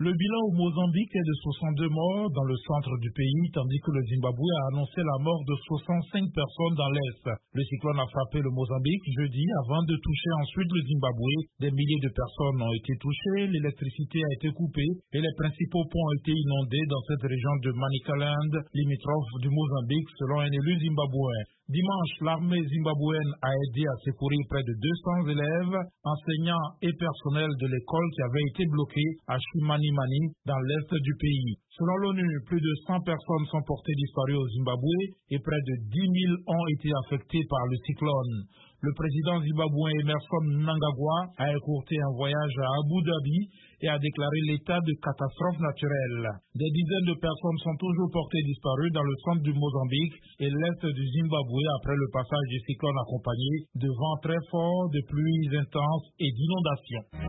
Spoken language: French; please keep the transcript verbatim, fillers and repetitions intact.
Le bilan au Mozambique est de soixante-deux morts dans le centre du pays, tandis que le Zimbabwe a annoncé la mort de soixante-cinq personnes dans l'est. Le cyclone a frappé le Mozambique jeudi avant de toucher ensuite le Zimbabwe. Des milliers de personnes ont été touchées, l'électricité a été coupée et les principaux ponts ont été inondés dans cette région de Manicaland, limitrophe du Mozambique, selon un élu zimbabwéen. Dimanche, l'armée zimbabwéenne a aidé à secourir près de deux cents élèves, enseignants et personnels de l'école qui avaient été bloqués à Chimanimani, dans l'est du pays. Selon l'ONU, plus de cent personnes sont portées disparues au Zimbabwe et près de dix mille ont été affectées par le cyclone. Le président zimbabwéen Emmerson Mnangagwa a écourté un voyage à Abu Dhabi et a déclaré l'état de catastrophe naturelle. Des dizaines de personnes sont toujours portées disparues dans le centre du Mozambique et l'est du Zimbabwe après le passage du cyclone accompagné de vents très forts, de pluies intenses et d'inondations.